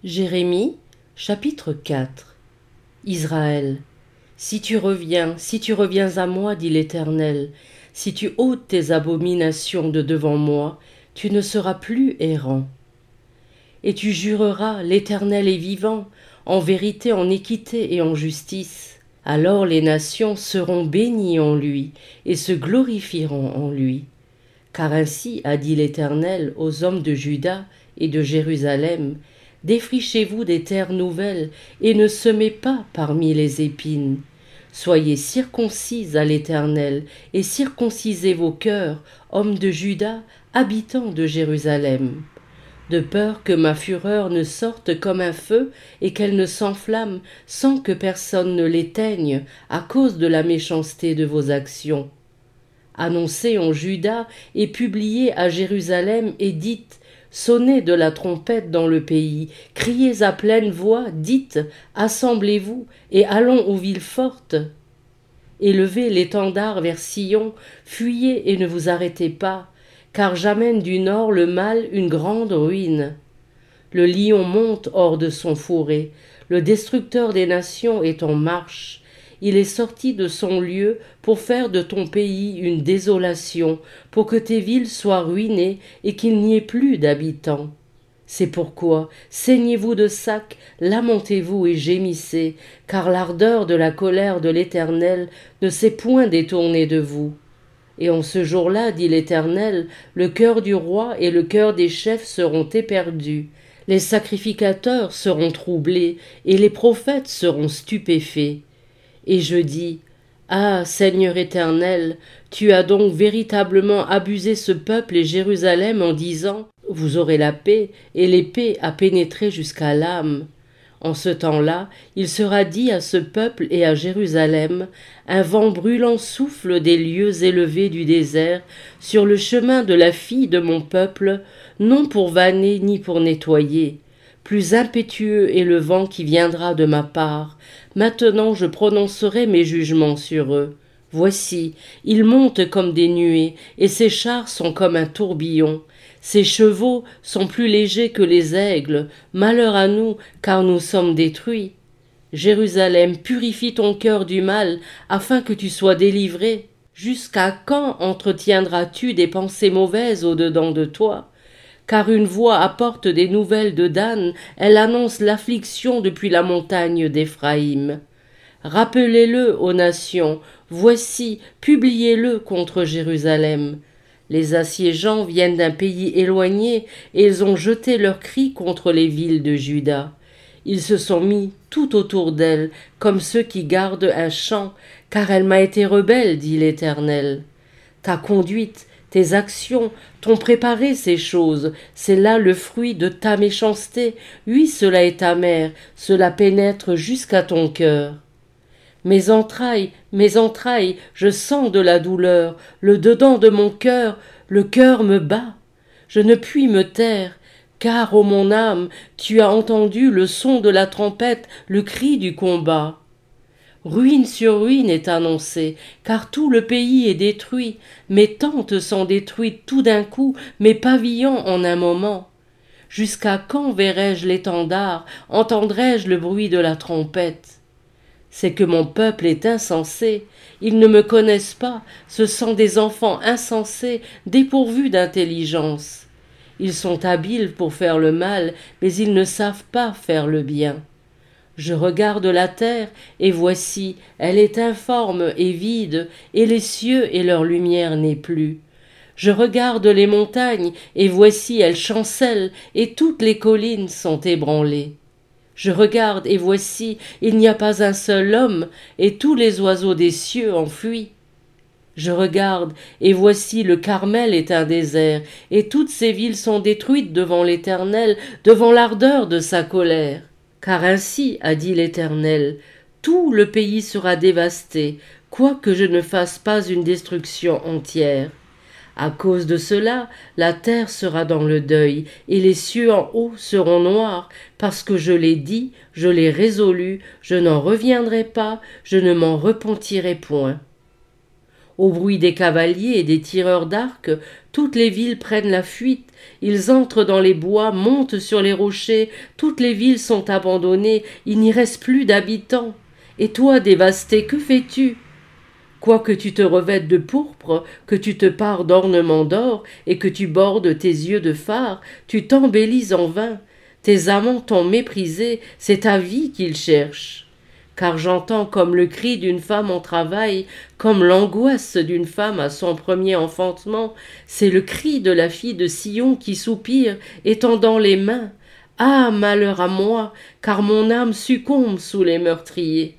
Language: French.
Jérémie, chapitre 4. Israël, si tu reviens à moi, dit l'Éternel, si tu ôtes tes abominations de devant moi, tu ne seras plus errant. Et tu jureras, l'Éternel est vivant, en vérité, en équité et en justice. Alors les nations seront bénies en lui et se glorifieront en lui. Car ainsi a dit l'Éternel aux hommes de Juda et de Jérusalem, défrichez-vous des terres nouvelles et ne semez pas parmi les épines. Soyez circoncis à l'Éternel et circoncisez vos cœurs, hommes de Juda, habitants de Jérusalem. De peur que ma fureur ne sorte comme un feu et qu'elle ne s'enflamme sans que personne ne l'éteigne à cause de la méchanceté de vos actions. Annoncez en Juda et publiez à Jérusalem et dites, sonnez de la trompette dans le pays, criez à pleine voix, dites, assemblez-vous et allons aux villes fortes. Élevez l'étendard vers Sion, fuyez et ne vous arrêtez pas, car j'amène du nord le mal une grande ruine. Le lion monte hors de son fourré, le destructeur des nations est en marche. Il est sorti de son lieu pour faire de ton pays une désolation, pour que tes villes soient ruinées et qu'il n'y ait plus d'habitants. C'est pourquoi, saignez-vous de sac, lamentez-vous et gémissez, car l'ardeur de la colère de l'Éternel ne s'est point détournée de vous. Et en ce jour-là, dit l'Éternel, le cœur du roi et le cœur des chefs seront éperdus, les sacrificateurs seront troublés et les prophètes seront stupéfaits. Et je dis, ah, Seigneur éternel, tu as donc véritablement abusé ce peuple et Jérusalem en disant, vous aurez la paix, et l'épée a pénétré jusqu'à l'âme. En ce temps-là, il sera dit à ce peuple et à Jérusalem, un vent brûlant souffle des lieux élevés du désert sur le chemin de la fille de mon peuple, non pour vanner ni pour nettoyer. Plus impétueux est le vent qui viendra de ma part. Maintenant je prononcerai mes jugements sur eux. Voici, ils montent comme des nuées, et ces chars sont comme un tourbillon. Ces chevaux sont plus légers que les aigles. Malheur à nous, car nous sommes détruits. Jérusalem, purifie ton cœur du mal, afin que tu sois délivré. Jusqu'à quand entretiendras-tu des pensées mauvaises au-dedans de toi ? Car une voix apporte des nouvelles de Dan, elle annonce l'affliction depuis la montagne d'Éphraïm. Rappelez-le aux nations, voici, publiez-le contre Jérusalem. Les assiégeants viennent d'un pays éloigné, et ils ont jeté leurs cris contre les villes de Juda. Ils se sont mis tout autour d'elle, comme ceux qui gardent un champ, car elle m'a été rebelle, dit l'Éternel. Ta conduite, tes actions t'ont préparé ces choses, c'est là le fruit de ta méchanceté. Oui, cela est amer, cela pénètre jusqu'à ton cœur. Mes entrailles, je sens de la douleur, le dedans de mon cœur, le cœur me bat. Je ne puis me taire, car, ô mon âme, tu as entendu le son de la trompette, le cri du combat. Ruine sur ruine est annoncée, car tout le pays est détruit. Mes tentes sont détruites tout d'un coup, mes pavillons en un moment. Jusqu'à quand verrai-je l'étendard, entendrai-je le bruit de la trompette? C'est que mon peuple est insensé, ils ne me connaissent pas, ce sont des enfants insensés, dépourvus d'intelligence. Ils sont habiles pour faire le mal, mais ils ne savent pas faire le bien. Je regarde la terre, et voici, elle est informe et vide, et les cieux et leur lumière n'est plus. Je regarde les montagnes, et voici, elles chancellent, et toutes les collines sont ébranlées. Je regarde, et voici, il n'y a pas un seul homme, et tous les oiseaux des cieux enfuient. Je regarde, et voici, le Carmel est un désert, et toutes ses villes sont détruites devant l'Éternel, devant l'ardeur de sa colère. Car ainsi a dit l'Éternel, tout le pays sera dévasté, quoique je ne fasse pas une destruction entière. À cause de cela, la terre sera dans le deuil, et les cieux en haut seront noirs, parce que je l'ai dit, je l'ai résolu, je n'en reviendrai pas, je ne m'en repentirai point. Au bruit des cavaliers et des tireurs d'arc, toutes les villes prennent la fuite. Ils entrent dans les bois, montent sur les rochers. Toutes les villes sont abandonnées. Il n'y reste plus d'habitants. Et toi, dévasté, que fais-tu? Quoique tu te revêtes de pourpre, que tu te pares d'ornements d'or et que tu bordes tes yeux de fard, tu t'embellis en vain. Tes amants t'ont méprisé, c'est ta vie qu'ils cherchent. Car j'entends comme le cri d'une femme en travail, comme l'angoisse d'une femme à son premier enfantement, c'est le cri de la fille de Sion qui soupire, étendant les mains. Ah, malheur à moi, car mon âme succombe sous les meurtriers.